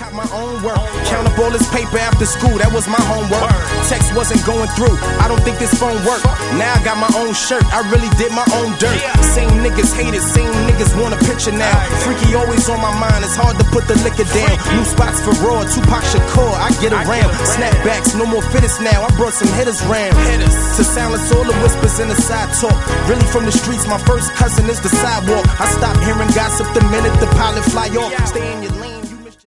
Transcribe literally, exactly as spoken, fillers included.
cop my own work. Count up all this paper after school, that was my homework. Text wasn't going through, I don't think this phone worked. Now I got my own shirt, I really did my own dirt. Same niggas hate it, same niggas want a picture now. Freaky always on my mind, it's hard to put the liquor down. New spots for Raw, Tupac Shakur, I get around. Snapbacks, no more fitters now, I brought some hitters round. To silence all the whispers in the side talk. Really from the streets, my first cousin is the sidewalk. I stopped hearing gossip the minute the pilot fly off. Stay in your lane.